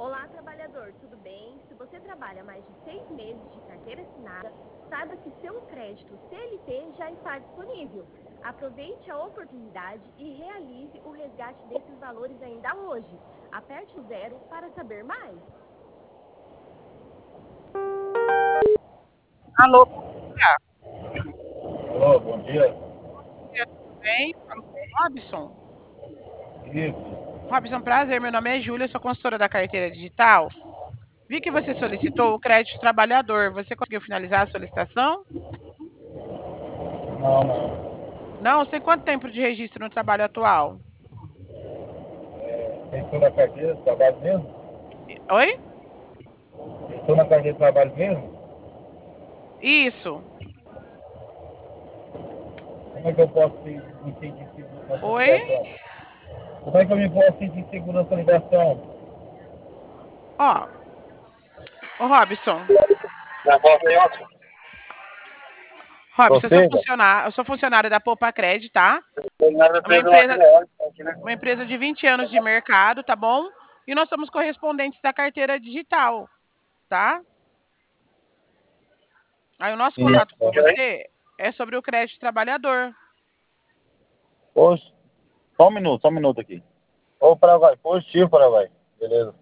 Olá, trabalhador, tudo bem? Se você trabalha mais de 6 meses de carteira assinada, saiba que seu crédito CLT já está disponível. Aproveite a oportunidade e realize o resgate desses valores ainda hoje. Aperte o 0 para saber mais. Alô, Alô, bom dia. tudo bem? Falo com o Robson. Isso. Robson, prazer, meu nome é Júlia, sou consultora da carteira digital. Vi que você solicitou o crédito trabalhador. Você conseguiu finalizar a solicitação? Não, não. Não? Você tem quanto tempo de registro no trabalho atual? Estou na carteira de trabalho mesmo? Oi? Estou na carteira de trabalho mesmo? Isso. Como é que eu posso me sentir seguro nessa Oi? ligação? Como é que eu me posso sentir seguro nessa ligação? Ó, ô Robson. Na volta aí, ótimo. Robson, Prossiga. eu sou funcionária da Poupa Cred, tá? Nada É uma preso lá empresa, aqui, né? uma empresa de 20 anos de mercado, tá bom? E nós somos correspondentes da carteira digital, tá? Aí o nosso contato com você é sobre o crédito trabalhador. Poxa, só um minuto aqui. Ô, Paraguai, positivo, Paraguai. Beleza.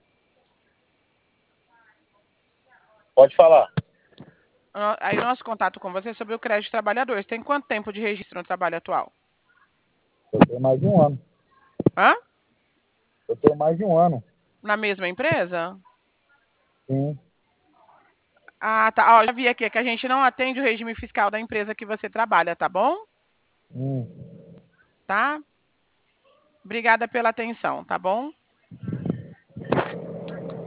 Pode falar. Aí o nosso contato com você é sobre o crédito trabalhador. Você tem quanto tempo de registro no trabalho atual? Eu tenho mais de um ano. Hã? Eu tenho mais de um ano. Na mesma empresa? Sim. Ah, tá. Ó, já vi aqui que a gente não atende o regime fiscal da empresa que você trabalha, tá bom? Hum. Tá? Obrigada pela atenção, tá bom?